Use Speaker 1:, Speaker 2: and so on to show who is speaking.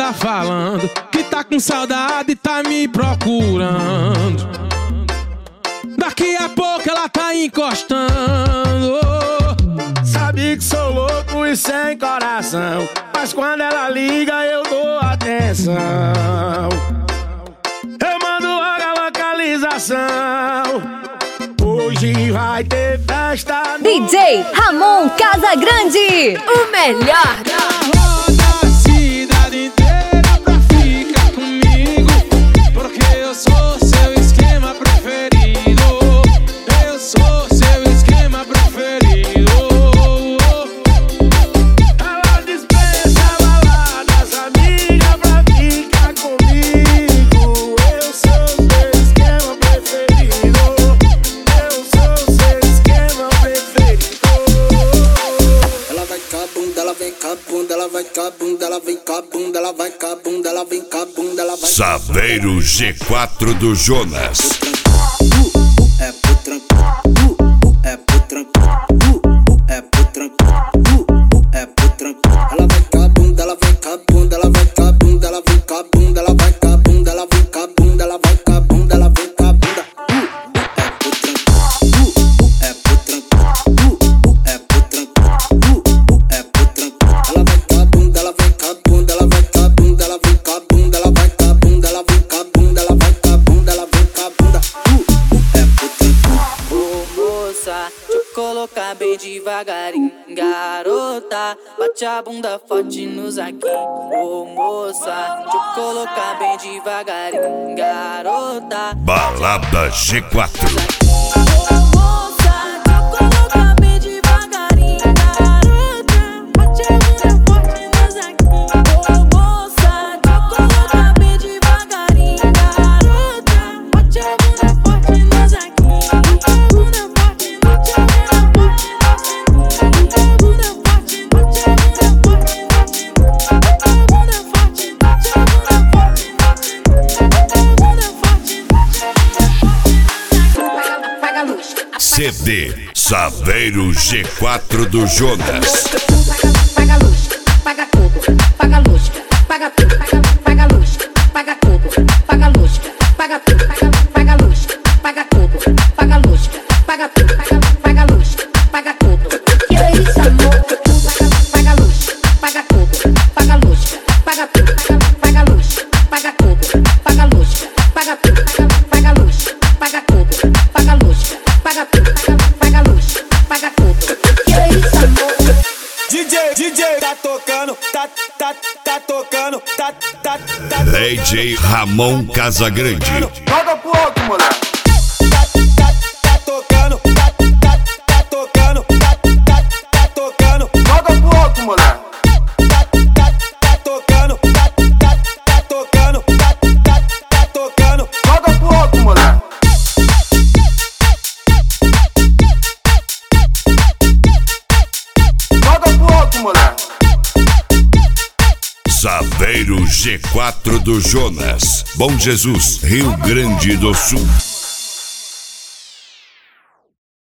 Speaker 1: tá falando que tá com saudade e tá me procurando. Daqui a pouco ela tá encostando.
Speaker 2: Sabe que sou louco e sem coração, mas quando ela liga eu dou atenção. Eu mando logo a localização. Hoje vai ter festa no...
Speaker 3: DJ Ramon Casagrande, o melhor.
Speaker 1: Roda a cidade inteira pra ficar comigo, porque eu sou seu esquema preferido. Eu sou seu esquema preferido.
Speaker 2: Ela dispensa baladas, amiga, pra ficar comigo. Eu sou seu esquema preferido. Eu sou seu esquema preferido.
Speaker 4: Ela vai com a bunda, ela vem com a bunda, ela vai com a bunda, ela vem com a bunda, ela vai com a bunda, ela vem com a bunda, ela vai.
Speaker 5: Saveiro G4 do Jonas.
Speaker 4: É pro tranquilo, é pro tranquilo, é pro tranquilo, é pro tranquilo. Ela vai com a bunda, ela vem com a bunda, ela vai com a bunda, ela vem com a bunda, ela vai com a bunda, ela vem com a bunda, ela vai com a bunda, ela vem com a bunda. É pro tranquilo, é pro tranquilo, é pro tranquilo. Ela vai com a bunda, ela vem com a bunda, ela vai com a bunda, ela vem com a bunda, ela vai com a bunda, ela vem com a bunda, ela vai com a bunda, ela vem com a bunda. É pro tranquilo.
Speaker 6: Ô moça, deixa eu colocar bem devagarinho. Garota, bate a bunda forte nos aqui. Ô moça, deixa eu colocar bem devagarinho. Garota,
Speaker 5: Balada G4. CD Saveiro G4 do Jonas.
Speaker 7: Paga luz, paga tudo, paga luz, paga tudo, paga luz, paga tudo, paga luz, paga tudo, paga luz, paga tudo, paga luz, paga tudo, paga luz, paga tudo. Que é isso, amor? Paga luz, paga tudo, paga luz, paga tudo, paga luz, paga tudo, paga luz, paga tudo, paga luz, paga tudo, paga luz, paga tudo, paga luz, paga tudo. Que é isso, amor?
Speaker 2: DJ tá tocando, tá tocando, tá.
Speaker 5: DJ Ramon Casagrande.
Speaker 2: Joga pro alto, moleque. Tá tocando, tá tocando, tá tocando. Joga pro alto, moleque. Tá tocando, tá tocando, tá tocando. Joga pro alto, moleque. Joga pro alto, moleque.
Speaker 5: Saveiro G4 do Jonas. Bom Jesus, Rio Grande do Sul.